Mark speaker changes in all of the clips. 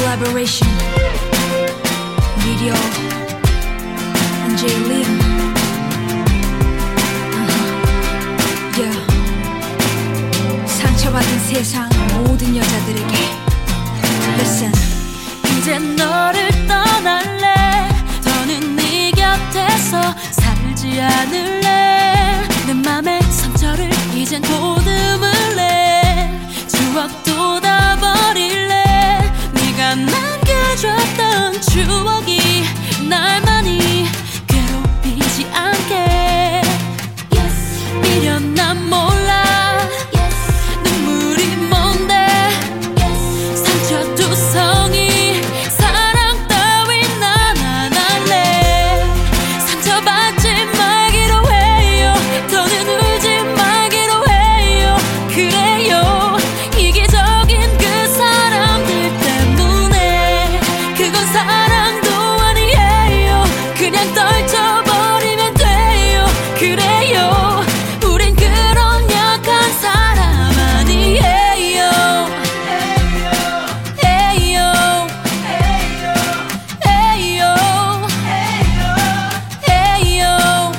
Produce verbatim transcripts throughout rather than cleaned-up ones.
Speaker 1: collaboration video and J Lim. uh-huh. yeah. 상처받은 세상 모든 여자들에게 listen.
Speaker 2: 이제 너를 떠날래. 더는 네 곁에서 살지 않을래. 내 맘의 상처를 이젠 보듬을래. 추억도 다 버릴래. 네가 남겨줬던 추억이 날 많이 괴롭히지 않게. yes. 미련 난 몰라. yes. 눈물이 뭔데. yes. 상처투성이 사랑 따윈 난 안 할래. 상처받지 말기로 해요. 더는 울지 말기로 해요. 그래요. 이기적인 그 사람들 때문에. 그건 사랑도 아니에요. 그냥 떨쳐버리면 돼요. 그래요. 우린 그런 약한 사람 아니에요. 에이요. 에이요. 에이요.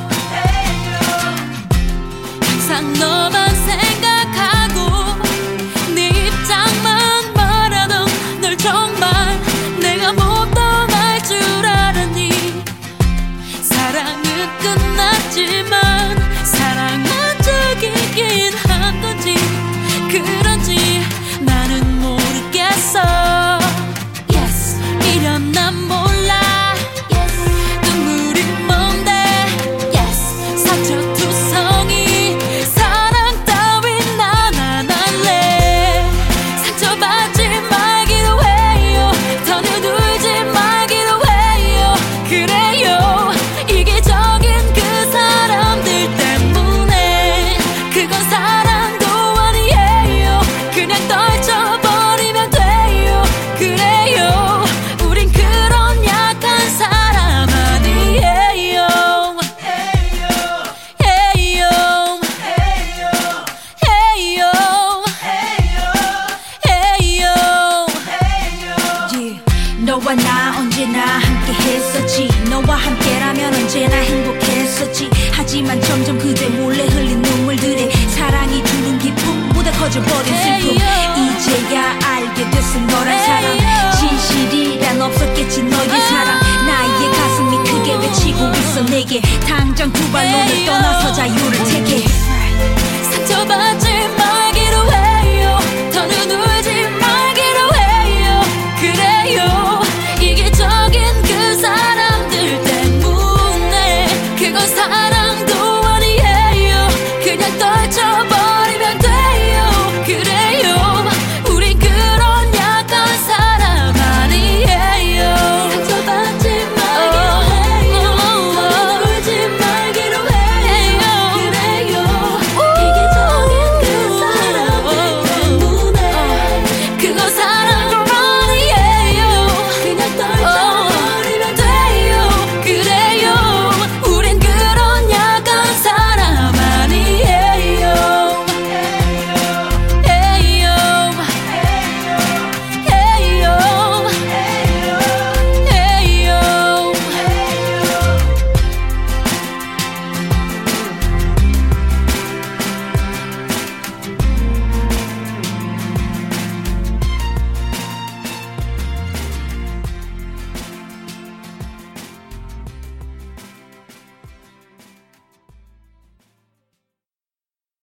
Speaker 2: 항상 너만 생각하고 네 입장만 바라던 널 정말 내가 못 떠날 줄 알았니. 사랑은 끝났지만 사랑한 적이긴 한 건지 그런지 나는 모르겠어. yes. 미련 난 몰라. yes. 눈물이 뭔데. yes. 상처투성이 사랑 따윈 난 안 할래. 상처받지 말기로 해요. 더는 울지 말기로 해요. 그래요. 이기적인 그 사람들 때문에. 그건 사랑도 아니에요. 그냥 떨쳐버리면 돼요. 그래요. 우린 그런 약한 사람 아니에요. 에이요. 에이요. 에이요.
Speaker 1: yeah. 너와 나 언제나 함께 했었지. 너와 함께라면 언제나 행복했었지. 하지만 점점 그대 몰래 흘린 눈물들에 사랑이 주는 기쁨보다 커져버린 슬픔. 이제야 알게 됐음 너란 사랑. 진실이란 없었겠지 너의 사랑. 나의 가슴이 크게 외치고 있어 내게. 당장 두 발로는 떠나서 자유를 택해.
Speaker 2: 상처받지 말기로 해요. 더는 울지 말기로 해요. 그래요. 이기적인 그 사람들 때문에. 그건 사랑도 아니에요. 그냥 떨쳐